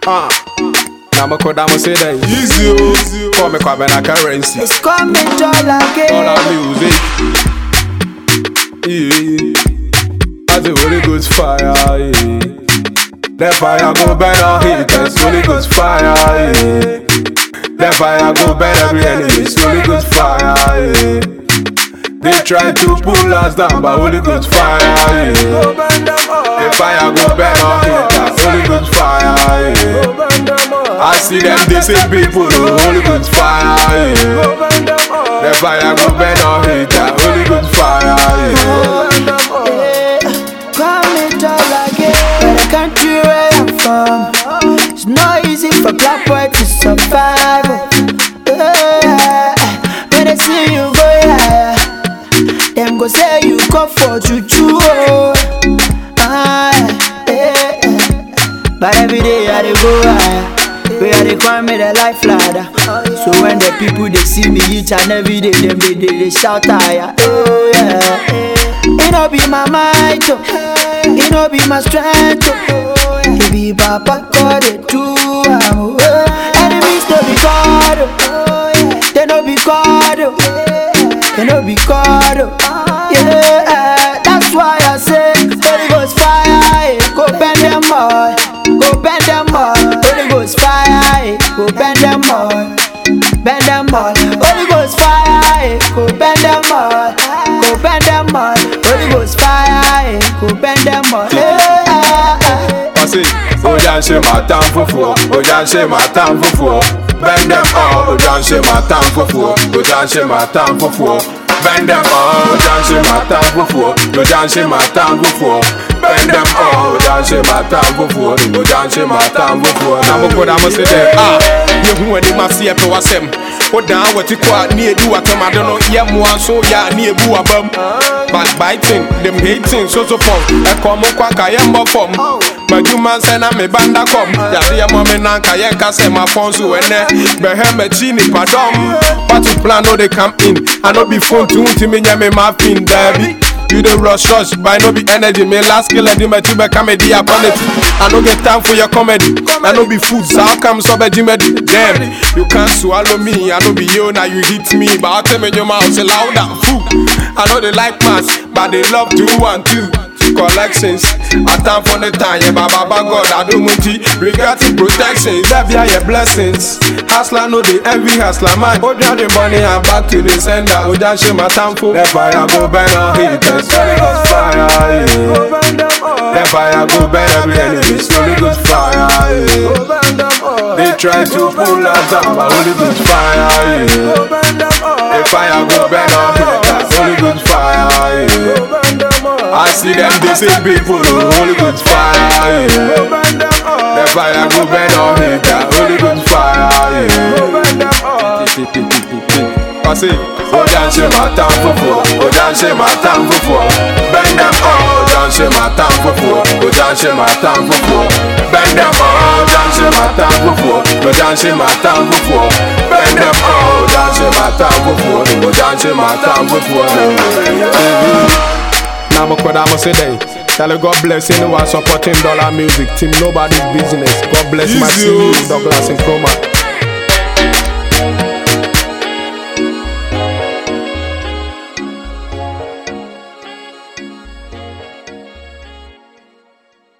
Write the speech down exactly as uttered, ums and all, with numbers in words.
Ah, now me could am say that easy, easy. For me come na currency. It's coming dollar again. Dollar music. Yeah, that's a really good fire. Yeah. That fire go burn our haters. Really good fire. Yeah. That fire go burn every enemy. It's really good fire. Yeah. They try to pull us down, but only good fire. Yeah. The fire go burn our haters. Only good fire. Yeah. I see them decent people, only good fire. Yeah. The fire go burn our haters. Only good fire. Yeah. Come it all again. Where the country where I'm from, it's not easy for black boy to survive. Yeah. When they see you go higher, them go say you come for juju. Ah, yeah. But every day I dey go higher. Where they call me the life ladder. So when the people they see me each and every day, them they, they, they shout higher. Oh yeah. It no be my might, oh. It no be my strength, oh. It be Papa God it too. Oh. Enemies no be God, oh. They no be God, oh. They no be God, oh. Yeah, that's why I say Holy Ghost fire, eh. Go bend them all, go bend them all. Holy Ghost fire, eh. Go bend them all, bend them all. Holy Ghost fire, eh. Go bend them all, go bend them all. Holy Ghost fire, eh. Go bend them all. Yeah. I say, Ojan she my time for four, Ojan she my time for four. Bend them all, Ojan she my time for four, Ojan she my time for four. Bend them all, Ojan she my time for four, Ojan she my time for four. Bend them all, Ojan she my time for four, Ojan she my time for four. Now me could am say that ah, you who when they must see a to wasem. O down what you call near do what I don't know. Yeah, more so yeah near boo abum. Backbiting, them hating, so so form. I come on quack I am form. But you man say na me banda come. Ya see a mommy nanka yenka say my phone so when eh. Behem chini pardon. What you plan no they come in. I no be phone to to me me my fin baby. You the rush rush, but no be energy. Me last kill the me to be comedy upon it. I no get time for your comedy. I no be food, so how come so be jimedy? Damn, you can't swallow me. I no be you now you hit me, but I tell me your mouth say louder. Fool. I know they like mass, but they love to one two. Collections, I time for the time, yeah, Baba God, I do much regarding protections, that be your blessings. Hustler know the envy hustler man. Hold down the money and back to the sender. Hold down shit my time for. That fire go burn our haters. Holy Ghost fire, yeah. That fire go burn every enemy. Holy Ghost fire, yeah. They try to pull us down, but Holy Ghost fire, yeah. That fire go burn our haters. Holy Ghost fire, yeah. I see them decent people, Holy Ghost fire, yeah. That fire go burn our haters, Holy Ghost fire, yeah. I say, Ojan she my time for four, Ojan she my time for four. Bend them all, Ojan she my time for four, Ojan she my time for four. Bend them all, Ojan she my time for four, Ojan she my time for four. Bend them all, Ojan she my time for four, Ojan she my time for four. Now me could am say that. Tell you God bless anyone supporting dollar music. Team nobody's business. God bless my C E O Douglas and Chroma.